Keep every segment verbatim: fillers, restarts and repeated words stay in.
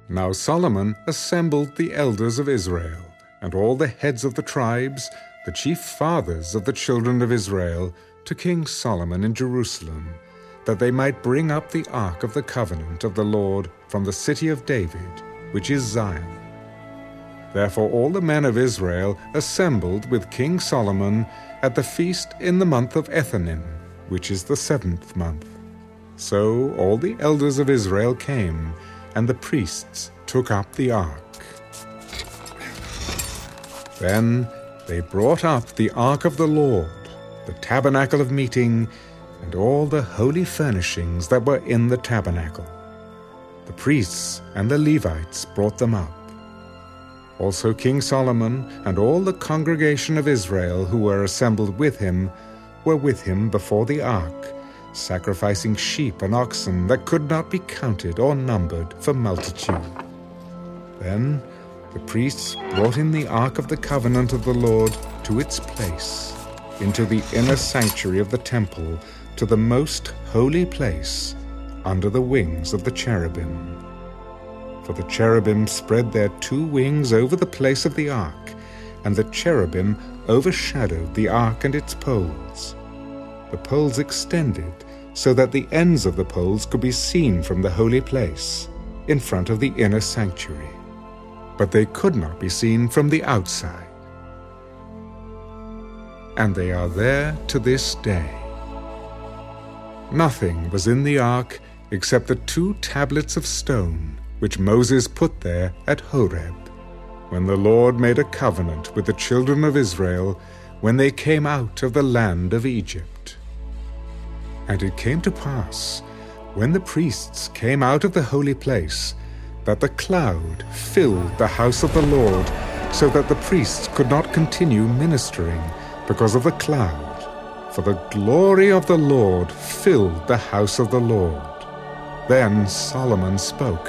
Now Solomon assembled the elders of Israel, and all the heads of the tribes, the chief fathers of the children of Israel, to King Solomon in Jerusalem, that they might bring up the ark of the covenant of the Lord from the city of David, which is Zion. Therefore all the men of Israel assembled with King Solomon at the feast in the month of Ethanim, which is the seventh month. So all the elders of Israel came, and the priests took up the ark. Then they brought up the ark of the Lord, the tabernacle of meeting, and all the holy furnishings that were in the tabernacle. The priests and the Levites brought them up. Also King Solomon and all the congregation of Israel who were assembled with him were with him before the ark, sacrificing sheep and oxen that could not be counted or numbered for multitude. Then the priests brought in the ark of the covenant of the Lord to its place, into the inner sanctuary of the temple, to the most holy place, under the wings of the cherubim. For the cherubim spread their two wings over the place of the ark, and the cherubim overshadowed the ark and its poles. The poles extended so that the ends of the poles could be seen from the holy place, in front of the inner sanctuary, but they could not be seen from the outside. And they are there to this day. Nothing was in the ark except the two tablets of stone which Moses put there at Horeb, when the Lord made a covenant with the children of Israel when they came out of the land of Egypt. And it came to pass, when the priests came out of the holy place, that the cloud filled the house of the Lord, so that the priests could not continue ministering because of the cloud, for the glory of the Lord filled the house of the Lord. Then Solomon spoke.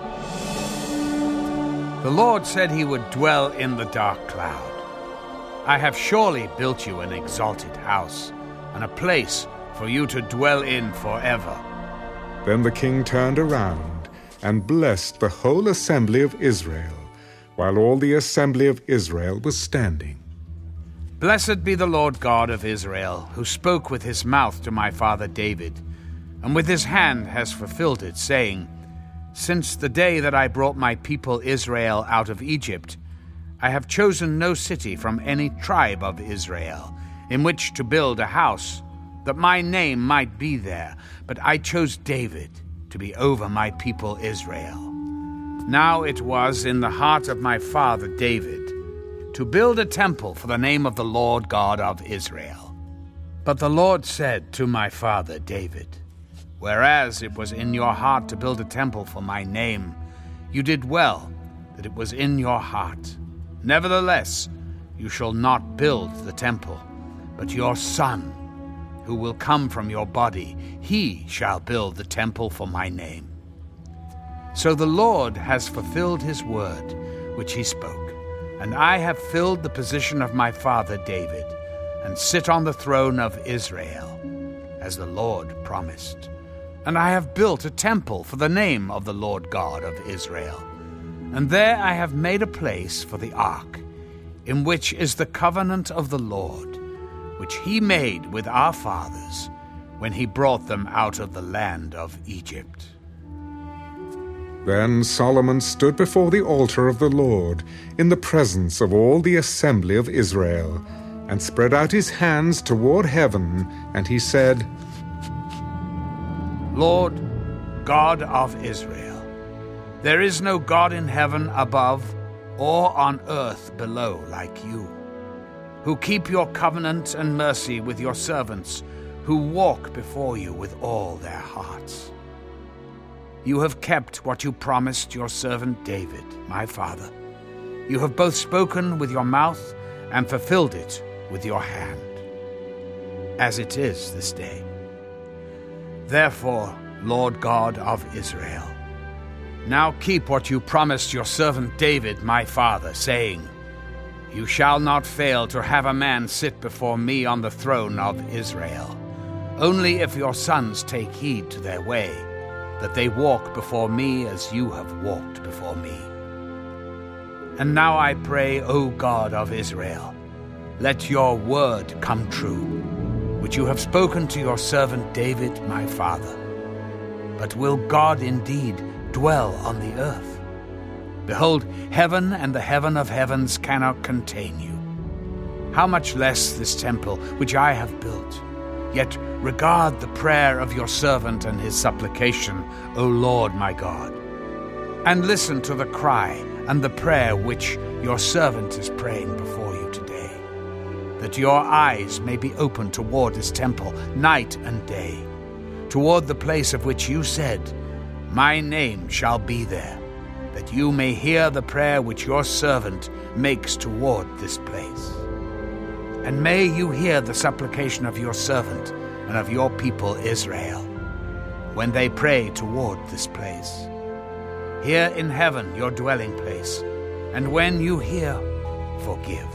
The Lord said he would dwell in the dark cloud. I have surely built you an exalted house, and a place for you to dwell in forever. Then the king turned around and blessed the whole assembly of Israel, while all the assembly of Israel was standing. Blessed be the Lord God of Israel, who spoke with his mouth to my father David, and with his hand has fulfilled it, saying, Since the day that I brought my people Israel out of Egypt, I have chosen no city from any tribe of Israel in which to build a house, that my name might be there, but I chose David to be over my people Israel. Now it was in the heart of my father David to build a temple for the name of the Lord God of Israel. But the Lord said to my father David, Whereas it was in your heart to build a temple for my name, you did well that it was in your heart. Nevertheless, you shall not build the temple, but your son, who will come from your body, he shall build the temple for my name. So the Lord has fulfilled his word, which he spoke, and I have filled the position of my father David, and sit on the throne of Israel, as the Lord promised. And I have built a temple for the name of the Lord God of Israel, and there I have made a place for the ark, in which is the covenant of the Lord, which he made with our fathers when he brought them out of the land of Egypt. Then Solomon stood before the altar of the Lord in the presence of all the assembly of Israel, and spread out his hands toward heaven, and he said, Lord, God of Israel, there is no God in heaven above or on earth below like you, who keep your covenant and mercy with your servants, who walk before you with all their hearts. You have kept what you promised your servant David, my father. You have both spoken with your mouth and fulfilled it with your hand, as it is this day. Therefore, Lord God of Israel, now keep what you promised your servant David, my father, saying, You shall not fail to have a man sit before me on the throne of Israel, only if your sons take heed to their way, that they walk before me as you have walked before me. And now I pray, O God of Israel, let your word come true, which you have spoken to your servant David my father. But will God indeed dwell on the earth? Behold, heaven and the heaven of heavens cannot contain you. How much less this temple which I have built? Yet regard the prayer of your servant and his supplication, O Lord my God. And listen to the cry and the prayer which your servant is praying before you today, that your eyes may be open toward this temple night and day, toward the place of which you said, My name shall be there, that you may hear the prayer which your servant makes toward this place. And may you hear the supplication of your servant and of your people Israel, when they pray toward this place. Hear in heaven your dwelling place, and when you hear, forgive.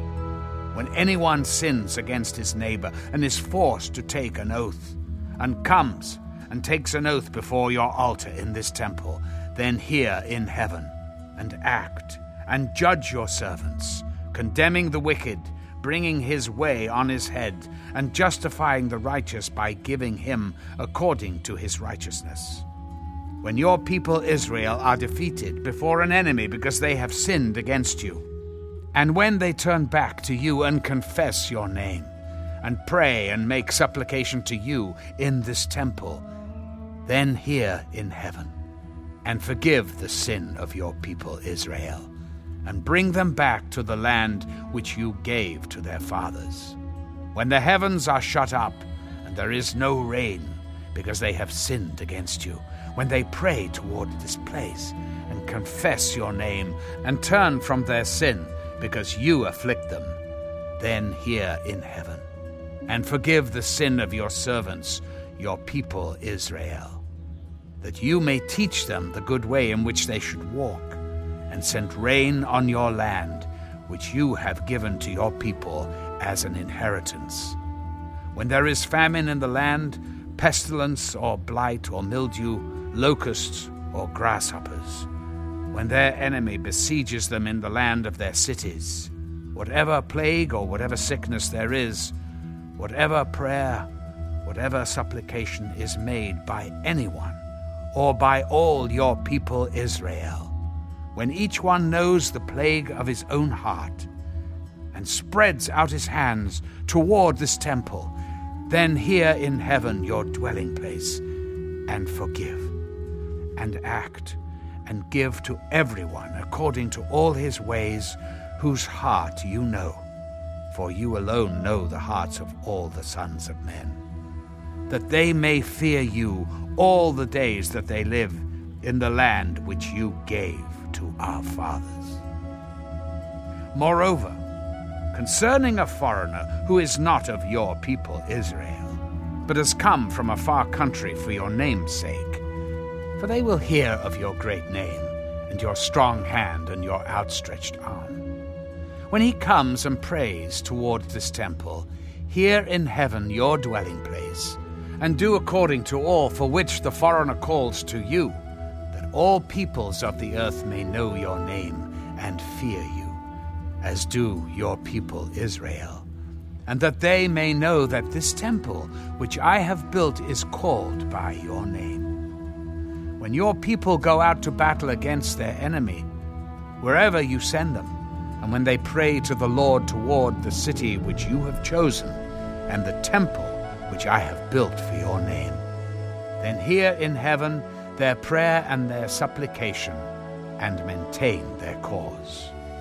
When anyone sins against his neighbor and is forced to take an oath, and comes and takes an oath before your altar in this temple, then hear in heaven, and act, and judge your servants, condemning the wicked, bringing his way on his head, and justifying the righteous by giving him according to his righteousness. When your people Israel are defeated before an enemy because they have sinned against you, and when they turn back to you and confess your name, and pray and make supplication to you in this temple, then hear in heaven, and forgive the sin of your people Israel, and bring them back to the land which you gave to their fathers. When the heavens are shut up, and there is no rain, because they have sinned against you, when they pray toward this place, and confess your name, and turn from their sin, because you afflict them, then hear in heaven, and forgive the sin of your servants, your people Israel, that you may teach them the good way in which they should walk, and send rain on your land, which you have given to your people as an inheritance. When there is famine in the land, pestilence or blight or mildew, locusts or grasshoppers, when their enemy besieges them in the land of their cities, whatever plague or whatever sickness there is, whatever prayer, whatever supplication is made by anyone, or by all your people Israel, when each one knows the plague of his own heart, and spreads out his hands toward this temple, then hear in heaven your dwelling place, and forgive, and act, and give to everyone according to all his ways, whose heart you know, for you alone know the hearts of all the sons of men, that they may fear you all the days that they live in the land which you gave to our fathers. Moreover, concerning a foreigner who is not of your people Israel, but has come from a far country for your name's sake, for they will hear of your great name, and your strong hand and your outstretched arm. When he comes and prays toward this temple, hear in heaven your dwelling place, and do according to all for which the foreigner calls to you, that all peoples of the earth may know your name and fear you, as do your people Israel, and that they may know that this temple which I have built is called by your name. When your people go out to battle against their enemy, wherever you send them, and when they pray to the Lord toward the city which you have chosen, and the temple which I have built for your name, then hear in heaven their prayer and their supplication, and maintain their cause.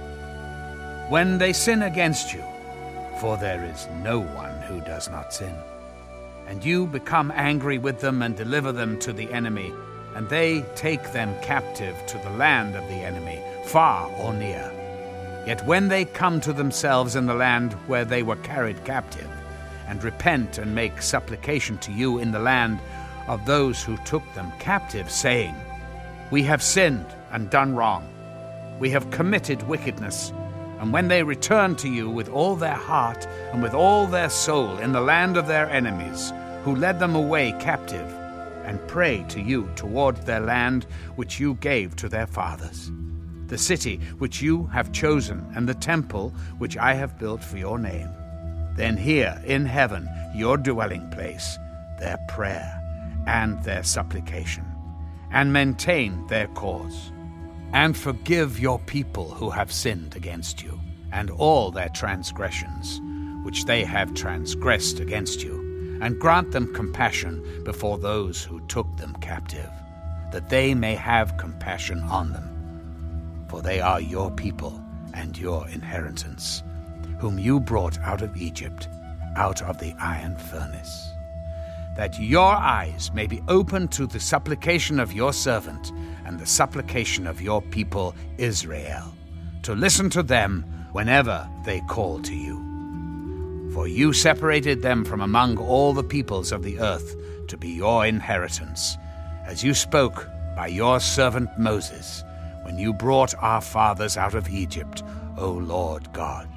When they sin against you, for there is no one who does not sin, and you become angry with them and deliver them to the enemy, and they take them captive to the land of the enemy, far or near. Yet when they come to themselves in the land where they were carried captive, and repent and make supplication to you in the land of those who took them captive, saying, We have sinned and done wrong, we have committed wickedness, and when they return to you with all their heart and with all their soul in the land of their enemies, who led them away captive, and pray to you toward their land which you gave to their fathers, the city which you have chosen, and the temple which I have built for your name. Then hear in heaven, your dwelling place, their prayer and their supplication, and maintain their cause. And forgive your people who have sinned against you, and all their transgressions, which they have transgressed against you, and grant them compassion before those who took them captive, that they may have compassion on them. For they are your people and your inheritance, whom you brought out of Egypt, out of the iron furnace. That your eyes may be open to the supplication of your servant and the supplication of your people Israel, to listen to them whenever they call to you. For you separated them from among all the peoples of the earth to be your inheritance, as you spoke by your servant Moses, when you brought our fathers out of Egypt, O Lord God.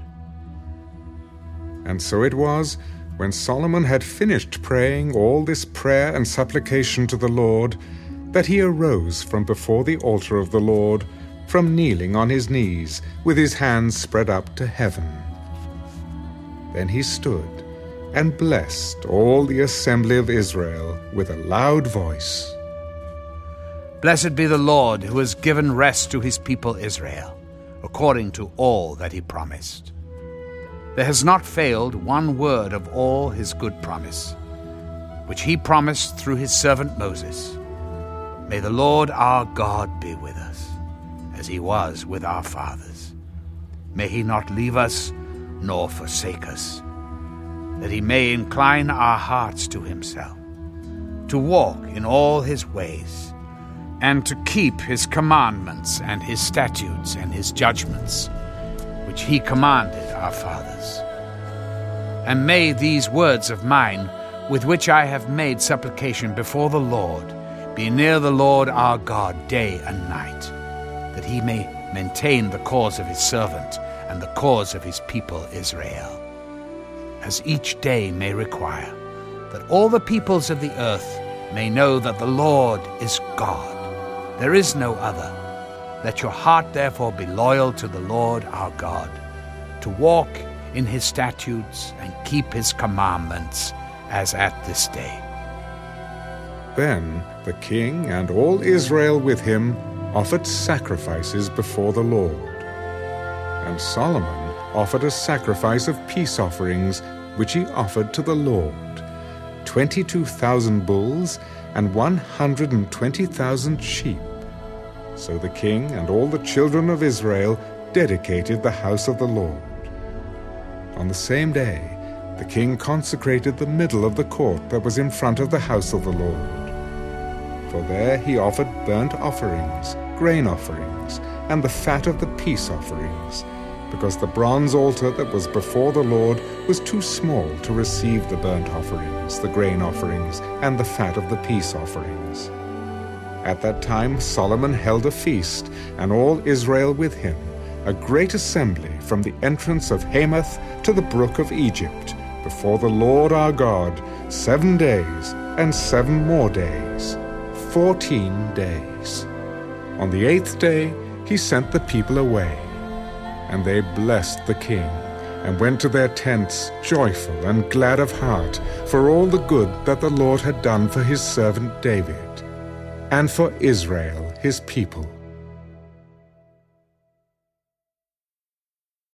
And so it was, when Solomon had finished praying all this prayer and supplication to the Lord, that he arose from before the altar of the Lord, from kneeling on his knees, with his hands spread up to heaven. Then he stood and blessed all the assembly of Israel with a loud voice. Blessed be the Lord, who has given rest to his people Israel, according to all that he promised. There has not failed one word of all his good promise, which he promised through his servant Moses. May the Lord our God be with us, as he was with our fathers. May he not leave us nor forsake us, that he may incline our hearts to himself, to walk in all his ways, and to keep his commandments and his statutes and his judgments, which he commanded our fathers. And may these words of mine, with which I have made supplication before the Lord, be near the Lord our God day and night, that he may maintain the cause of his servant and the cause of his people Israel, as each day may require, that all the peoples of the earth may know that the Lord is God. There is no other. Let your heart therefore be loyal to the Lord our God, to walk in his statutes and keep his commandments, as at this day. Then the king and all Israel with him offered sacrifices before the Lord. And Solomon offered a sacrifice of peace offerings, which he offered to the Lord, twenty-two thousand bulls and one hundred and twenty thousand sheep. So the king and all the children of Israel dedicated the house of the Lord. On the same day, the king consecrated the middle of the court that was in front of the house of the Lord. For there he offered burnt offerings, grain offerings, and the fat of the peace offerings, because the bronze altar that was before the Lord was too small to receive the burnt offerings, the grain offerings, and the fat of the peace offerings. At that time Solomon held a feast, and all Israel with him, a great assembly from the entrance of Hamath to the brook of Egypt, before the Lord our God, seven days and seven more days, fourteen days. On the eighth day he sent the people away, and they blessed the king, and went to their tents joyful and glad of heart for all the good that the Lord had done for his servant David, and for Israel his people.